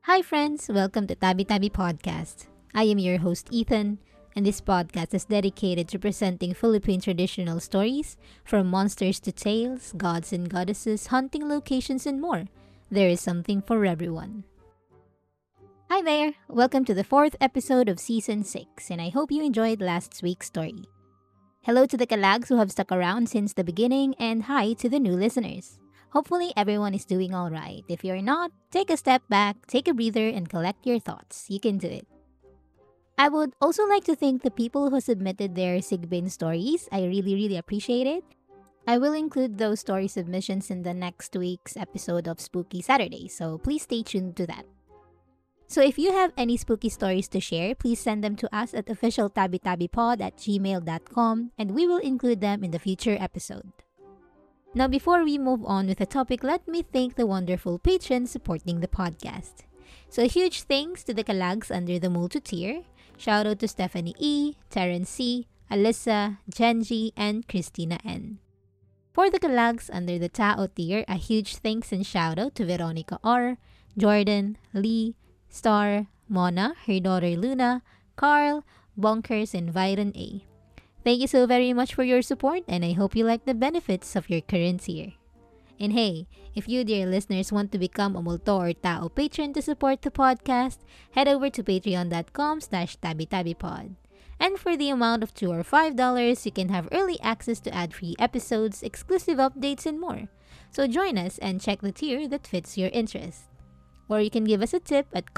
Hi, friends! Welcome to Tabi Tabi Podcast. I am your host, Ethan, and this podcast is dedicated to presenting Philippine traditional stories from monsters to tales, gods and goddesses, hunting locations, and more. There is something for everyone. Hi there! Welcome to the fourth episode of Season 6, and I hope you enjoyed last week's story. Hello to the Kalags who have stuck around since the beginning, and hi to the new listeners. Hopefully, everyone is doing alright. If you're not, take a step back, take a breather, and collect your thoughts. You can do it. I would also like to thank the people who submitted their Sigbin stories. I really appreciate it. I will include those story submissions in the next week's episode of Spooky Saturday, so please stay tuned to that. So if you have any spooky stories to share, please send them to us at officialtabitabipod@gmail.com and we will include them in the future episode. Now, before we move on with the topic, let me thank the wonderful patrons supporting the podcast. So, a huge thanks to the Kalags under the Multo tier. Shout out to Stephanie E., Terrence C., Alyssa, Genji, and Christina N. For the Kalags under the Tao tier, a huge thanks and shout out to Veronica R., Jordan, Lee, Star, Mona, her daughter Luna, Carl, Bonkers, and Viren A. Thank you so very much for your support, and I hope you like the benefits of your current tier. And hey, if you dear listeners want to become a Multo or Tao patron to support the podcast, head over to patreon.com/tabitabipod. And for the amount of $2 or $5, you can have early access to ad-free episodes, exclusive updates, and more. So join us and check the tier that fits your interest. Or you can give us a tip at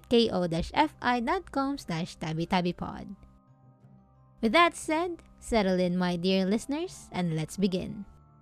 coffee@ko-fi.com/tabitabipod. With that said, settle in, my dear listeners, and let's begin.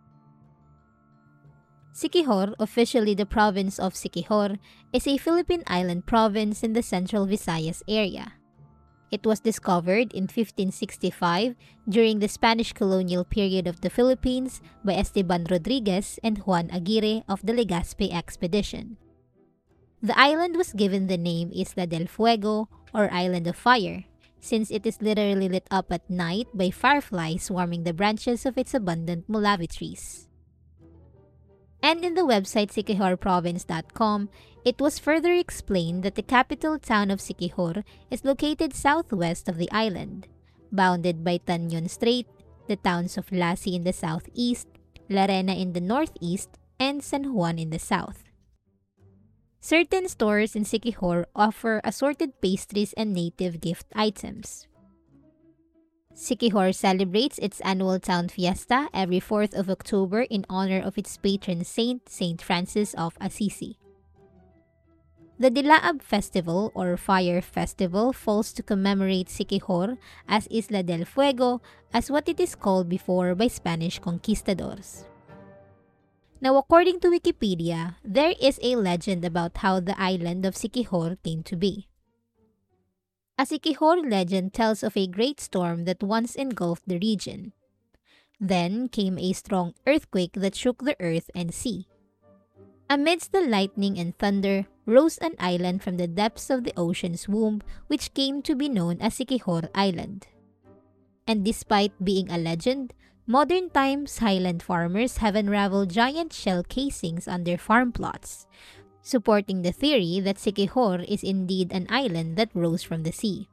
Siquijor, officially the province of Siquijor, is a Philippine island province in the central Visayas area. It was discovered in 1565 during the Spanish colonial period of the Philippines by Esteban Rodriguez and Juan Aguirre of the Legazpi expedition. The island was given the name Isla del Fuego, or Island of Fire, since it is literally lit up at night by fireflies swarming the branches of its abundant mulavi trees. And in the website siquijorprovince.com, it was further explained that the capital town of Siquijor is located southwest of the island, bounded by Tañon Strait, the towns of Lassi in the southeast, Larena in the northeast, and San Juan in the south. Certain stores in Siquijor offer assorted pastries and native gift items. Siquijor celebrates its annual town fiesta every 4th of October in honor of its patron saint, Saint Francis of Assisi. The Dilaab Festival, or Fire Festival, falls to commemorate Siquijor as Isla del Fuego, as what it is called before by Spanish conquistadors. Now, according to Wikipedia, there is a legend about how the island of Siquijor came to be. A Siquijor legend tells of a great storm that once engulfed the region. Then came a strong earthquake that shook the earth and sea. Amidst the lightning and thunder rose an island from the depths of the ocean's womb, which came to be known as Siquijor Island. And despite being a legend, modern times highland farmers have unraveled giant shell casings on their farm plots, supporting the theory that Siquijor is indeed an island that rose from the sea.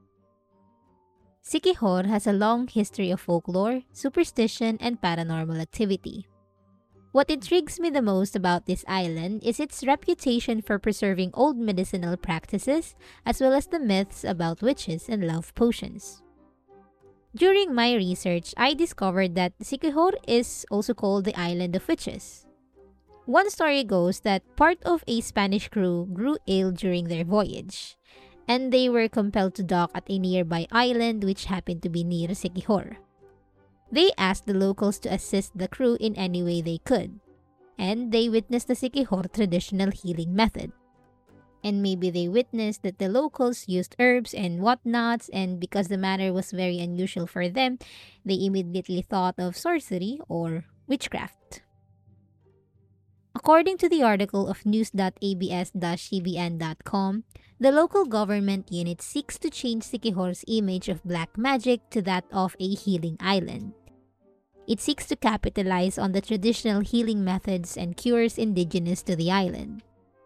Siquijor has a long history of folklore, superstition, and paranormal activity. What intrigues me the most about this island is its reputation for preserving old medicinal practices, as well as the myths about witches and love potions. During my research, I discovered that Siquijor is also called the Island of Witches. One story goes that part of a Spanish crew grew ill during their voyage, and they were compelled to dock at a nearby island which happened to be near Siquijor. They asked the locals to assist the crew in any way they could, and they witnessed the Siquijor traditional healing method. And maybe they witnessed that the locals used herbs and whatnots, and because the matter was very unusual for them, they immediately thought of sorcery or witchcraft. According to the article of news.abs-cbn.com, the local government unit seeks to change Siquijor's image of black magic to that of a healing island. It seeks to capitalize on the traditional healing methods and cures indigenous to the island.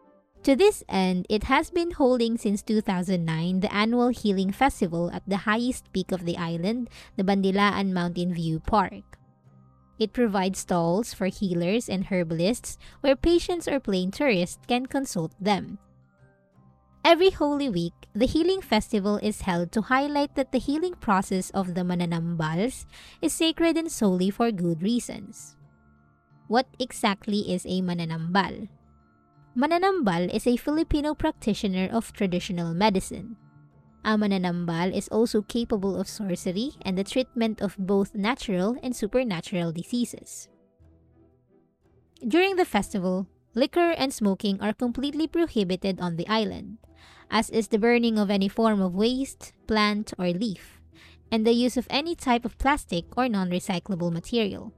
To this end, it has been holding since 2009 the annual Healing Festival at the highest peak of the island, the Bandilaan Mountain View Park. It provides stalls for healers and herbalists where patients or plain tourists can consult them. Every Holy Week, the Healing Festival is held to highlight that the healing process of the Mananambals is sacred and solely for good reasons. What exactly is a Mananambal? Mananambal is a Filipino practitioner of traditional medicine. A mananambal is also capable of sorcery and the treatment of both natural and supernatural diseases. During the festival, liquor and smoking are completely prohibited on the island, as is the burning of any form of waste, plant, or leaf, and the use of any type of plastic or non-recyclable material.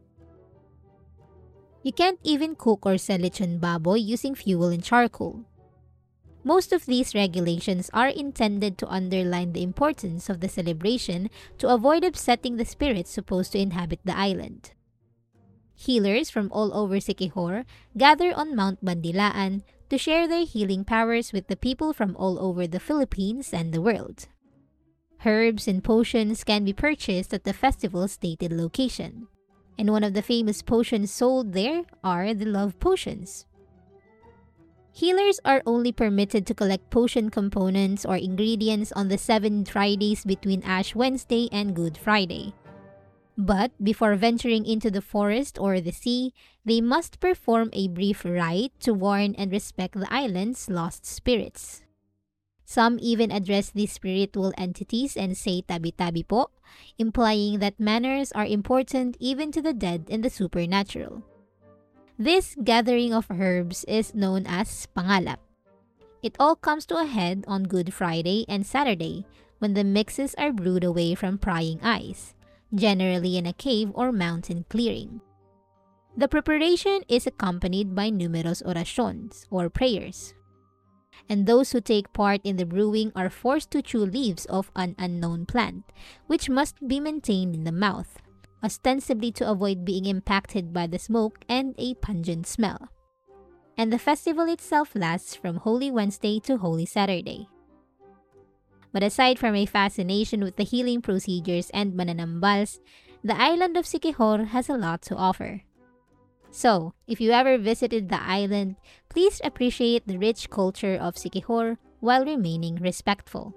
You can't even cook or sell lechon baboy using fuel and charcoal. Most of these regulations are intended to underline the importance of the celebration to avoid upsetting the spirits supposed to inhabit the island. Healers from all over Siquijor gather on Mount Bandilaan to share their healing powers with the people from all over the Philippines and the world. Herbs and potions can be purchased at the festival's stated location, and one of the famous potions sold there are the love potions. Healers are only permitted to collect potion components or ingredients on the 7 Fridays between Ash Wednesday and Good Friday. But before venturing into the forest or the sea, they must perform a brief rite to warn and respect the island's lost spirits. Some even address these spiritual entities and say tabi-tabi po, implying that manners are important even to the dead and the supernatural. This gathering of herbs is known as pangalap. It all comes to a head on Good Friday and Saturday when the mixes are brewed away from prying eyes, generally in a cave or mountain clearing. The preparation is accompanied by numerous oraciones or prayers, and those who take part in the brewing are forced to chew leaves of an unknown plant, which must be maintained in the mouth, ostensibly to avoid being impacted by the smoke and a pungent smell. And the festival itself lasts from Holy Wednesday to Holy Saturday. But aside from a fascination with the healing procedures and mananambals, the island of Siquijor has a lot to offer. So, if you ever visited the island, please appreciate the rich culture of Siquijor while remaining respectful.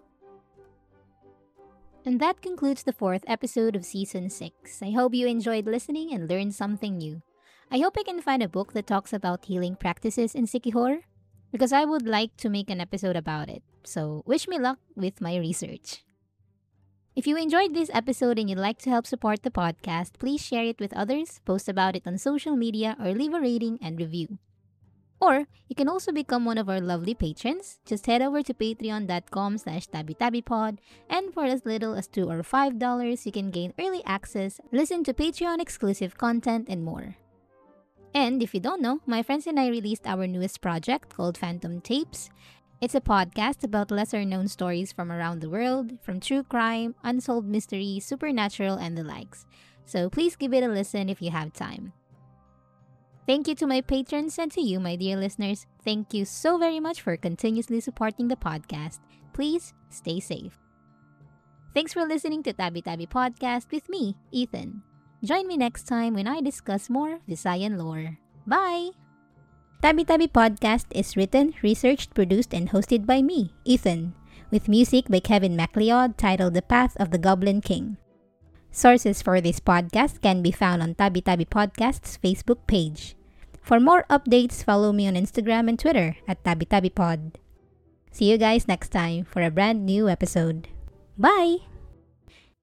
And that concludes the 4th episode of Season 6. I hope you enjoyed listening and learned something new. I hope I can find a book that talks about healing practices in Siquijor, because I would like to make an episode about it. So, wish me luck with my research. If you enjoyed this episode and you'd like to help support the podcast, please share it with others, post about it on social media, or leave a rating and review. Or, you can also become one of our lovely patrons. Just head over to patreon.com/tabitabipod, and for as little as $2 or $5, you can gain early access, listen to Patreon-exclusive content, and more. And if you don't know, my friends and I released our newest project called Phantom Tapes. It's a podcast about lesser-known stories from around the world, from true crime, unsolved mysteries, supernatural, and the likes. So please give it a listen if you have time. Thank you to my patrons and to you, my dear listeners. Thank you so very much for continuously supporting the podcast. Please stay safe. Thanks for listening to Tabi Tabi Podcast with me, Ethan. Join me next time when I discuss more Visayan lore. Bye! Tabi Tabi Podcast is written, researched, produced, and hosted by me, Ethan, with music by Kevin MacLeod titled The Path of the Goblin King. Sources for this podcast can be found on Tabi Tabi Podcast's Facebook page. For more updates, follow me on Instagram and Twitter at Tabi Tabi Pod. See you guys next time for a brand new episode. Bye!